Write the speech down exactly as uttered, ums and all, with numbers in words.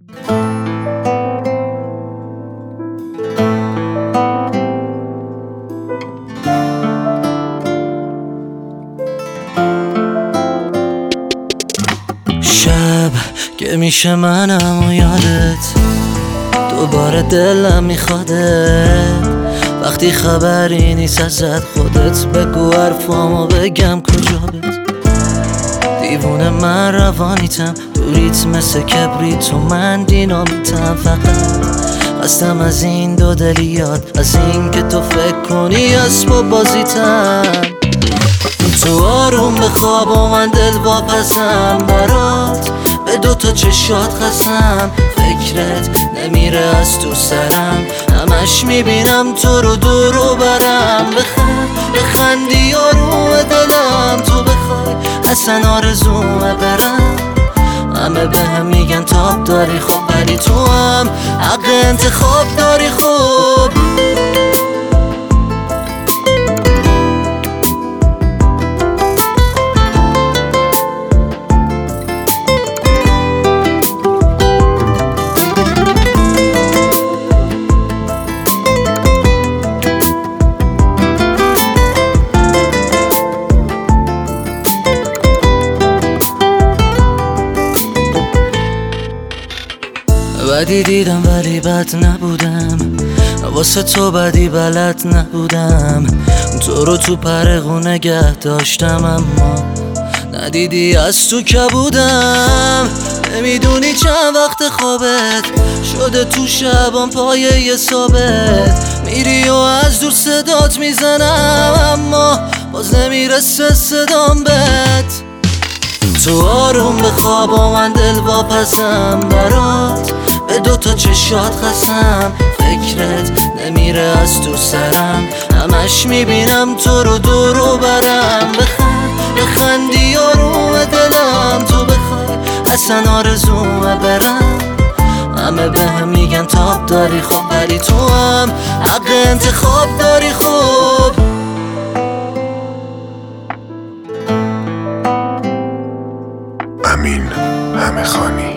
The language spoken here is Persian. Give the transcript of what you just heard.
شب که میشه منم و یادت دوباره دلم میخوادت، وقتی خبری نیست ازت خودت بگو حرفامو بگم کجا بت. دیوونه من روانیتم دوریت مثل کبریت و من دینامیتم، فقط خستم از این دو دلیات، از این که تو فکر کنی اسب و بازیتم. تو آروم بخواب و من دل واپسم برات، به دوتا چشات خستم، فکرت نمیره از تو سرم، همش میبینم تو رو دور و برم. بخند بخندی آروم دلم، تو بخوای اصلا آرزومه برم. همه به هم میگن تاب داری خوب، ولی تو هم حق انتخاب داری خوب. بدی دیدم ولی بد نبودم، واسه تو بدی بلد نبودم. تو رو تو پرغو نگه داشتم اما ندیدی از تو که بودم. نمیدونی چند وقت خوابت شده تو شبان پایه ثابت، میری و از دور صدات میزنم اما باز نمیرسه صدام بهت. تو آروم بخواب و من دل واپسم برات، به دوتا چشات خستم، فکرت نمیره از تو سرم، همش میبینم تو رو دور و برم. بخند بخندی آروم دلم، تو بخوای اصلا آرزومه برم. همه به هم میگن تاب داری خوب، ولی تو هم حق انتخاب داری خوب. امین همه خانی.